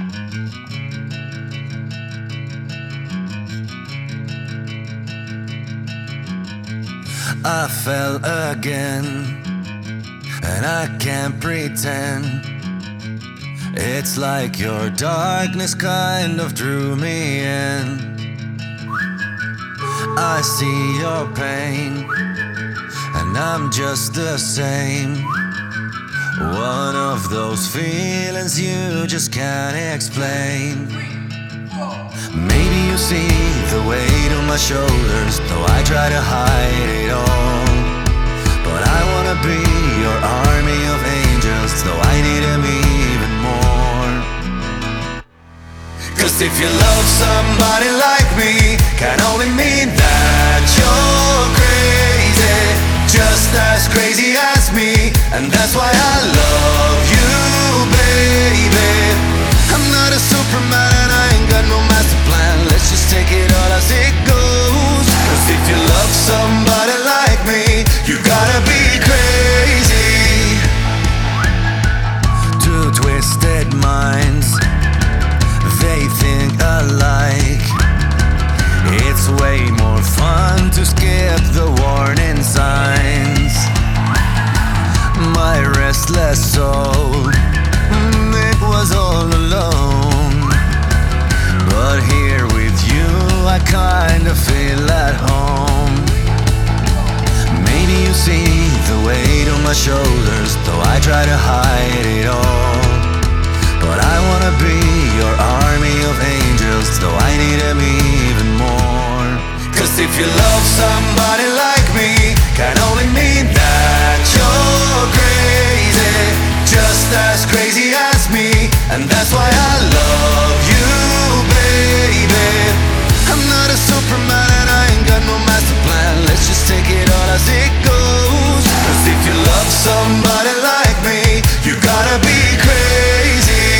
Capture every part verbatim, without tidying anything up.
I fell again, and I can't pretend. It's like your darkness kind of drew me in. I see your pain, and I'm just the same. One of those feelings you just can't explain. Maybe you see the weight on my shoulders, though I try to hide it all. But I wanna be your army of angels, though I need them even more. Cause if you love somebody like me, can only mean that you're crazy, just as crazy as me. And that's why I love you, baby. I'm not a Superman and I ain't got no master plan. Let's just take it all as it goes. Cause if you love somebody like me, you gotta be crazy. Two twisted minds, they think alike. It's way more fun to skip the warning signs. My restless soul, it was all alone. But here with you, I kind of feel at home. Maybe you see the weight on my shoulders, though I try to hide it all. But I wanna be your army of angels, though I need them even more. Cause if you love somebody like me, can only mean that you're crazy, just as crazy as me. And that's why I love you, baby. I'm not a Superman and I ain't got no master plan. Let's just take it all as it goes. Cause if you love somebody like me, you gotta be crazy.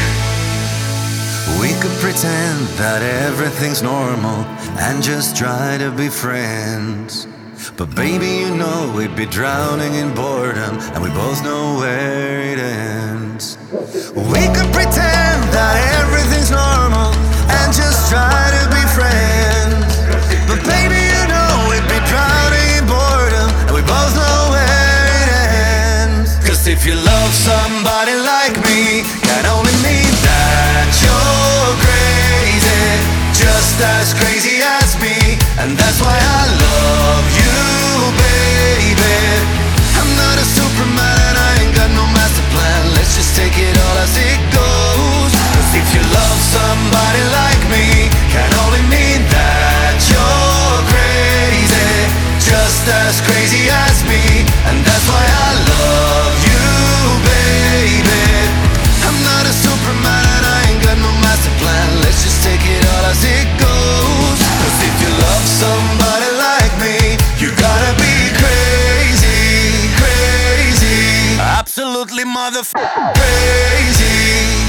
We could pretend that everything's normal and just try to be friends. But baby, you know we'd be drowning in boredom, and we both know where it ends. We could pretend that everything's normal and just try to be friends. But baby, you know we'd be drowning in boredom, and we both know where it ends. Cause if you love somebody like me, can only mean that you're crazy, just as crazy as me. And that's why I love you, baby. I'm not a Superman and I ain't got no master plan. Let's just take it all as it goes. Cause if you love somebody like me, can only mean that you're crazy, just as crazy as me. And that's why I love you, baby. I'm not a Superman and I ain't got no master plan. Let's just take it all as it goes. Cause if you love somebody like me, you gotta be crazy, crazy, absolutely motherfucking crazy.